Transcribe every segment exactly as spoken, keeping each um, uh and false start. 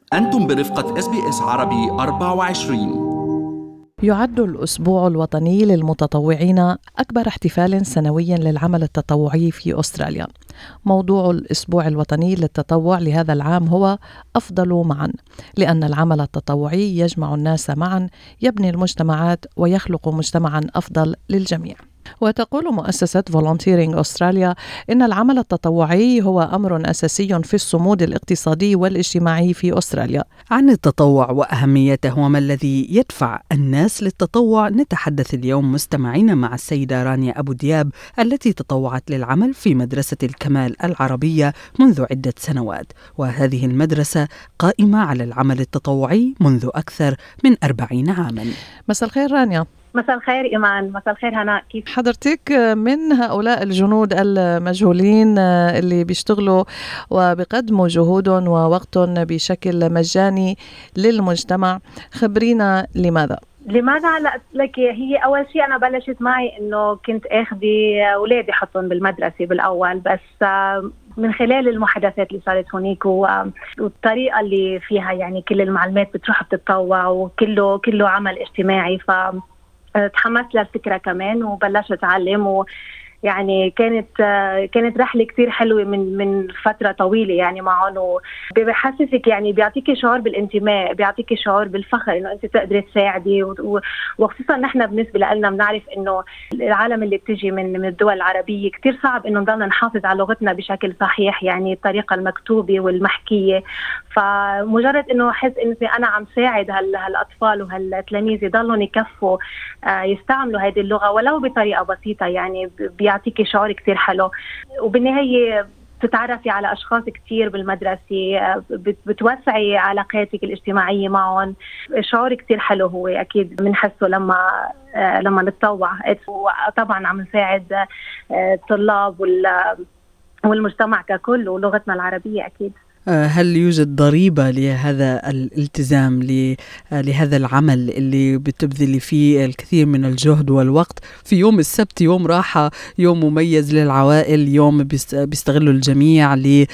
أنتم برفقة إس بي إس عربي أربعة وعشرين. يعد الأسبوع الوطني للمتطوعين أكبر احتفال سنوي للعمل التطوعي في أستراليا. موضوع الأسبوع الوطني للتطوع لهذا العام هو أفضل معا، لأن العمل التطوعي يجمع الناس معا، يبني المجتمعات ويخلق مجتمعا أفضل للجميع. وتقول مؤسسة Volunteering أستراليا إن العمل التطوعي هو أمر أساسي في الصمود الاقتصادي والاجتماعي في أستراليا. عن التطوع وأهميته وما الذي يدفع الناس للتطوع نتحدث اليوم مستمعين مع السيدة رانيا أبو دياب التي تطوعت للعمل في مدرسة الكمال العربية منذ عدة سنوات، وهذه المدرسة قائمة على العمل التطوعي منذ أكثر من أربعين عاما. مساء الخير رانيا. مساء الخير إيمان. مساء الخير هناء. كيف حضرتك من هؤلاء الجنود المجهولين اللي بيشتغلوا وبيقدموا جهودهم ووقتهم بشكل مجاني للمجتمع؟ خبرينا لماذا؟ لماذا؟ هلا لك هي اول شيء انا بلشت معي انه كنت اخذي اولادي حطهم بالمدرسه بالاول، بس من خلال المحادثات اللي صارت هونيك والطريقه اللي فيها يعني كل المعلومات بتروح بتتطوع وكله كله عمل اجتماعي، ف تحمست للفكرة كمان وبلشت أتعلم، ويعني كانت كانت رحلة كتير حلوة من من فترة طويلة يعني معهم، وبيحسسك يعني بيعطيكي شعور بالانتماء، بيعطيكي شعور بالفخر إنه أنت تقدري تساعدي، وخصوصا نحن بالنسبة لنا بنعرف إنه العالم اللي بتجي من من الدول العربية كتير صعب إنه نضلنا نحافظ على لغتنا بشكل صحيح، يعني الطريقة المكتوبة والمحكية. فمجرد إنه أحس إني أنا عم ساعد هالأطفال وهالتلاميذ يضلوا يكفوا يستعملوا هذه اللغة ولو بطريقة بسيطة، يعني بيعطيكي شعور كتير حلو. وبالنهاية بتتعرفي على أشخاص كتير بالمدرسة، بتوسعي علاقاتك الاجتماعية معهم، شعور كتير حلو هو أكيد بنحسه لما لما نتطوع. وطبعا عم نساعد الطلاب والمجتمع ككل ولغتنا العربية أكيد. هل يوجد ضريبة لهذا الالتزام لهذا العمل اللي بتبذلي فيه الكثير من الجهد والوقت في يوم السبت، يوم راحة، يوم مميز للعوائل، يوم بيستغلوا الجميع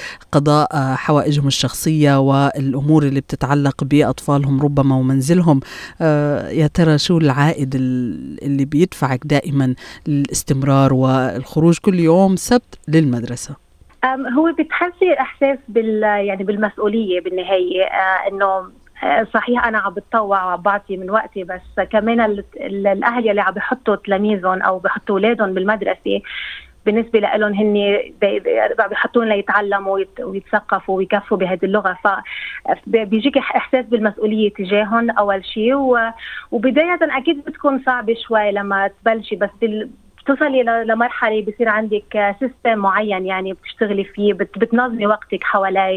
لقضاء حوائجهم الشخصية والأمور اللي بتتعلق بأطفالهم ربما ومنزلهم؟ يا ترى شو العائد اللي بيدفعك دائما للاستمرار والخروج كل يوم سبت للمدرسة؟ هو بتحسي إحساس بال يعني بالمسؤولية بالنهاية، آه إنه آه صحيح أنا عم بتطوع وعم بعطي من وقتي، بس كمان الأهل اللي عم بيحطوا تلاميذهم أو بيحطوا أولادهم بالمدرسة بالنسبة لهم هن بيحطون ليتعلموا ويتثقفوا ويكفوا بهذه اللغة، فبيجيك إحساس بالمسؤولية تجاههم أول شيء. وبداية أكيد بتكون صعبة شوي لما تبلشي، بس بال بتصلي لمرحلة بيصير عندك سيستم معين يعني بتشتغلي فيه، بتنظمي وقتك حواليه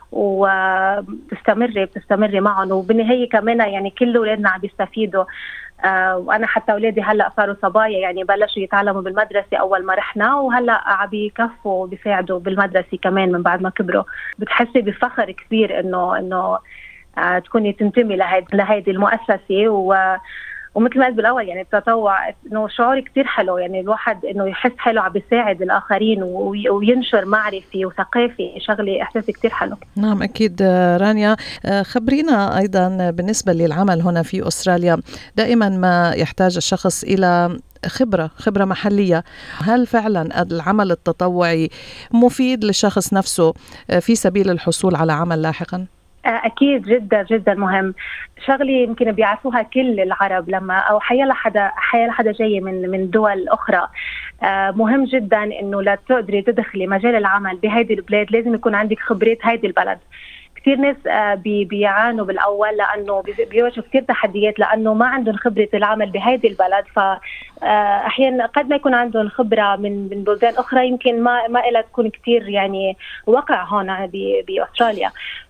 وبتستمري بتستمري معهم. وبالنهاية كمان يعني كل أولادنا عم بيستفيدوا، آه وأنا حتى أولادي هلأ صاروا صبايا يعني بلشوا يتعلموا بالمدرسة أول ما رحنا، وهلأ عم بيكفوا بيساعدوا بالمدرسة كمان من بعد ما كبروا. بتحسي بفخر كبير إنه إنه آه تكوني تنتمي لهذه لهذه المؤسسة. و ومثل ما قلت بالأول يعني التطوع إنه شعور كتير حلو، يعني الواحد إنه يحس حلو عم بيساعد الآخرين وينشر معرفة وثقافة، شغلة إحساس كتير حلو. نعم أكيد. رانيا، خبرينا أيضا بالنسبة للعمل هنا في أستراليا، دائما ما يحتاج الشخص إلى خبرة خبرة محلية. هل فعلا العمل التطوعي مفيد للشخص نفسه في سبيل الحصول على عمل لاحقا؟ أكيد جدا جدا مهم. شغلة يمكن بيعرفوها كل العرب لما أو حيالا حدا حيالا حدا جاي من من دول أخرى، مهم جدا إنه لا تقدري تدخلي مجال العمل بهذه البلاد لازم يكون عندك خبرة هذه البلد. كثير ناس بيعانوا بالأول لأنه بيواجهوا كثير تحديات لأنه ما عندهم خبرة العمل بهذه البلد، فأحيانا قد ما يكون عندهم خبرة من من بلدان أخرى يمكن ما ما إلها تكون كثير يعني وقع هون بأستراليا.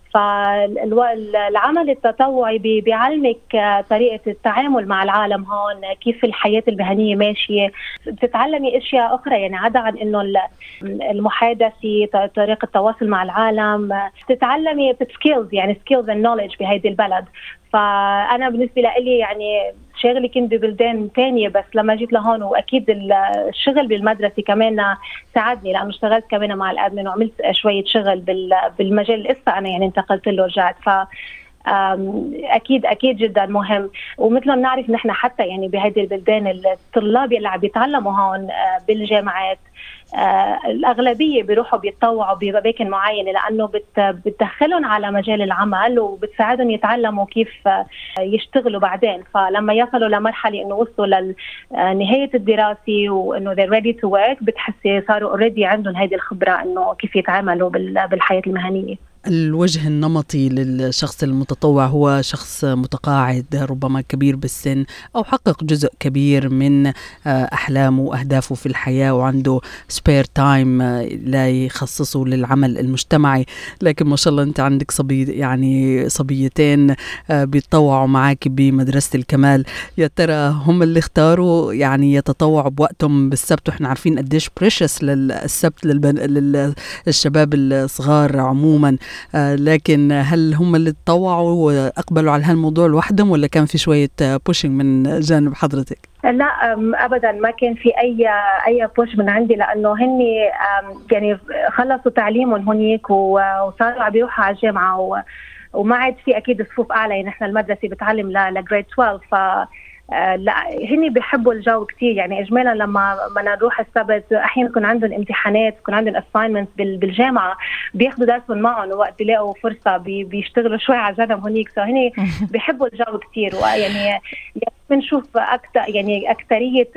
فالعمل التطوعي بيعلمك طريقة التعامل مع العالم هون، كيف الحياة المهنية ماشية، بتتعلمي أشياء أخرى يعني عدا عن إنه المحادثة، طريقة التواصل مع العالم، بتتعلمي سكيلز يعني سكيلز and knowledge بهذه البلد. فأنا بالنسبة لي يعني شغلي كنت ببلدان تانية، بس لما جيت لهون وأكيد الشغل بالمدرسة كمان ساعدني، لأنه اشتغلت كمان مع الأدمن وعملت شوية شغل بالمجال اللي لسه أنا يعني انتقلت له ورجعت. ف أكيد أكيد جدا مهم. ومثل ما نعرف نحن حتى يعني بهذه البلدان الطلاب اللي عم بيتعلموا هون بالجامعات الأغلبية بيروحوا بيتطوعوا بأماكن معينة، لأنه بتدخلهم على مجال العمل وبتساعدهم يتعلموا كيف يشتغلوا بعدين. فلما يصلوا لمرحلة إنه وصلوا لنهاية الدراسة وإنه they're ready to work، بتحسي صاروا already عندهم هذه الخبرة إنه كيف يتعاملوا بالحياة المهنية. الوجه النمطي للشخص المتطوع هو شخص متقاعد ربما كبير بالسن أو حقق جزء كبير من أحلامه وأهدافه في الحياة وعنده سبير تايم لا يخصصه للعمل المجتمعي، لكن ما شاء الله أنت عندك صبي يعني صبيتين بيتطوعوا معك بمدرسة الكمال. يا ترى هم اللي اختاروا يعني يتطوعوا بوقتهم بالسبت، وإحنا عارفين قديش بريشس للسبت للشباب الصغار عموما، آه لكن هل هم اللي تطوعوا وأقبلوا على هالموضوع لوحدهم ولا كان في شوية بوشنج من جانب حضرتك؟ لا أبدا ما كان في أي أي بوش من عندي، لأنه هن يعني خلصوا تعليمهم هنيك وصاروا عم بيروحوا على الجامعة، وما عاد في أكيد صفوف أعلى. يعني نحن المدرسة بتعلم لجريد اثناشر، ف لا هني بيحبوا الجو كتير. يعني إجمالا لما ما نروح السبت أحيانا يكون عندهم امتحانات، يكون عندهم assignments بالجامعة، بياخدوا درسهم معهم، وقت بيلاقوا فرصة بيشتغلوا شوي على جنب هنيك. سو هني بيحبوا الجو كتير. ويعني بنشوف أكتر يعني أكترية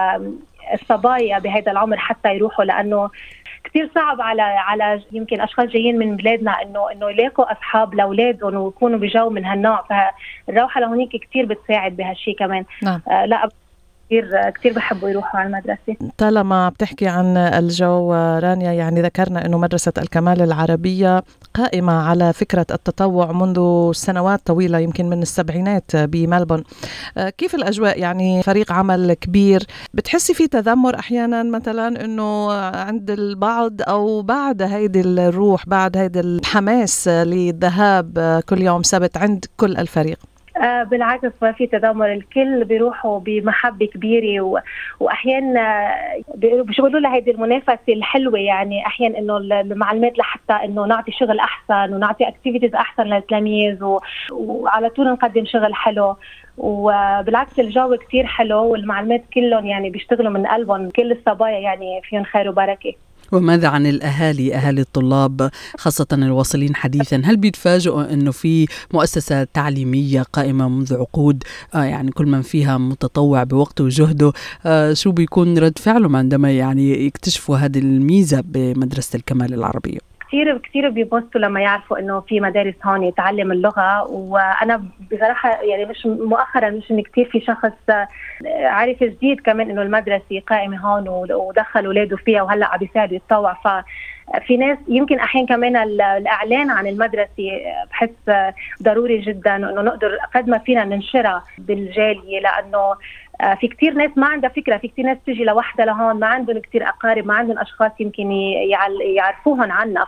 الصبايا بهذا العمر حتى يروحوا، لأنه كتير صعب على على يمكن أشخاص جايين من بلادنا إنه إنه يلاقوا أصحاب لأولادهم ويكونوا بجو من هالنوع. فالروحة لهونيك كتير بتساعد بهالشي كمان. نعم. آه لا كتير كتير بحبوا يروحوا على المدرسة. طالما بتحكي عن الجو رانيا، يعني ذكرنا إنه مدرسة الكمال العربية قائمة على فكرة التطوع منذ سنوات طويلة، يمكن من السبعينات بملبون. كيف الأجواء؟ يعني فريق عمل كبير، بتحسي في تذمر أحيانا مثلا إنه عند البعض أو بعد هيدي الروح، بعد هيدي الحماس للذهاب كل يوم سبت عند كل الفريق؟ آه بالعكس ما في تذمر، الكل بيروحوا بمحبة كبيرة، و... وأحيانا بيشغلوا لها هذه المنافسة الحلوة. يعني أحيانا إنه المعلومات لحتى إنه نعطي شغل أحسن ونعطي أكتيفيتيز أحسن للتلاميذ، و... وعلى طول نقدم شغل حلو. وبالعكس الجو كتير حلو، والمعلومات كلهم يعني بيشتغلوا من قلبهم، كل الصبايا يعني فيهم خير وبركة. وماذا عن الأهالي، أهالي الطلاب خاصة الواصلين حديثا؟ هل بيتفاجئوا أنه في مؤسسة تعليمية قائمة منذ عقود آه يعني كل من فيها متطوع بوقته وجهده؟ آه شو بيكون رد فعلهم عندما يعني يكتشفوا هذه الميزة بمدرسة الكمال العربية؟ كثير كثير بيبصوا لما يعرفوا انه في مدارس هون يتعلم اللغه. وانا بصراحه يعني مش مؤخرا مش ان كثير في شخص عارف جديد كمان انه المدرسه قائمه هون ودخل اولاده فيها وهلا عم بيساعدوا يتطوع. ففي ناس يمكن احيانا كمان الاعلان عن المدرسه بحس ضروري جدا انه نقدر قد ما فينا ننشرها بالجاليه، لانه في كتير ناس ما عندها فكرة، في كتير ناس تيجي لوحدة لهون ما عندهم كتير أقارب، ما عندهم أشخاص يمكن يعرفوهن عنا.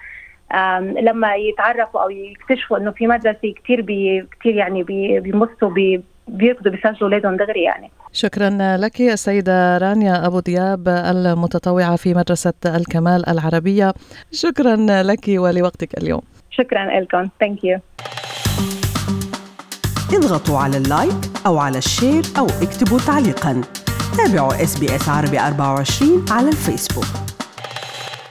فلما يتعرفوا أو يكتشفوا إنه في مدرسة كتير بي كتير يعني بي بيمصوا بي بيركضوا بيسجلوا أولادهم دغري. يعني شكرا لك السيدة رانيا أبو دياب المتطوعة في مدرسة الكمال العربية. شكرا لك ولوقتك اليوم. شكرا لكم. Thank you. اضغطوا على اللايك أو على الشير أو اكتبوا تعليقاً. تابعوا إس بي إس عربي أربعة وعشرين على الفيسبوك.